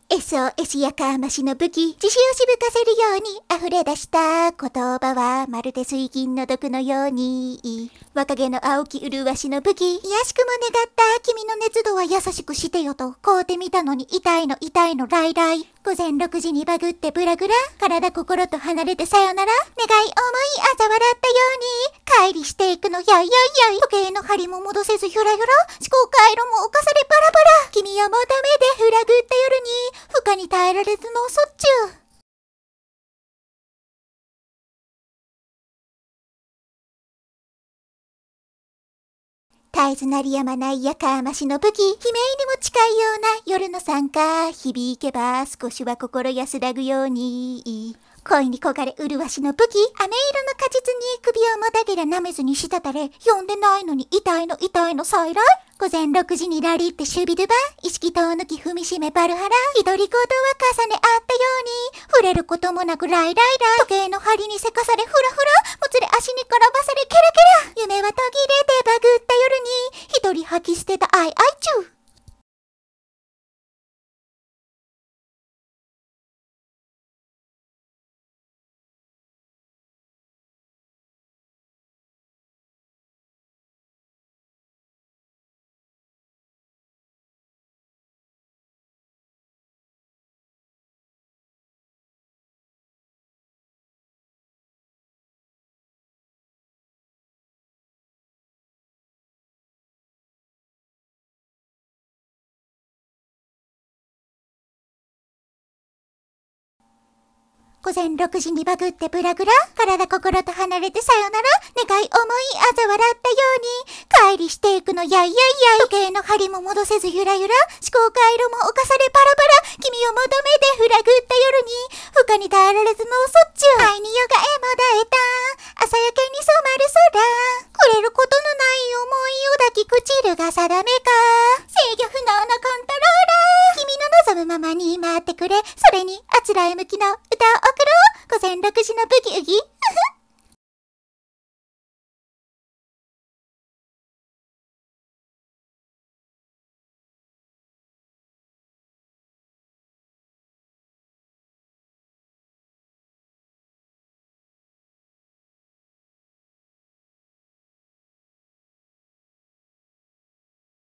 SOS やかましの武器、自信をしぶかせるように溢れ出した言葉はまるで水銀の毒のように。若気の青き麗しの武器、卑しくも願った君の熱度は優しくしてよと買うてみたのに痛いのライライ。午前6時にバグってブラグラ、体心と離れてさよなら。願い思い嘲笑ったように、乖離していくのやいやいやい。時計の針も戻せずゆらゆら、思考回路も侵されバラバラ。君はもうダメでフラグった夜に、負荷に耐えられずのそっちゅう。絶えず鳴りやまないやかましの武器、悲鳴にも近いような夜の参加、響けば少しは心安らぐように。恋に焦がれ麗しの武器、飴色の果実に首をもたげら舐めずに滴れ、呼んでないのに痛いの再来。午前6時にラリってシュビドゥバ、意識遠抜き踏みしめバルハラ、独り言は重ね合ったように、触れることもなくライライラ、時計の針にせかされフラフラ、もつれ足に転ばされケラケラ、夢は途切れてバグった夜に、一人吐き捨てたアイチュー。午前6時にバグってブラグラ、体心と離れてさよなら、願い思い嘲笑ったように、乖離していくのやいやいやい。時計の針も戻せずゆらゆら、思考回路も侵されバラバラ、君を求めてフラグった夜に、負荷に耐えられずのそっちゅう。愛に夜がえもだえた、朝焼けに染まる空、くれることのない思いを抱き唇が定めか、制御不能のコントローラー、君の望むままに待ってくれ、それにあつらえ向きの歌を送ろう。午前6時のブギウギ。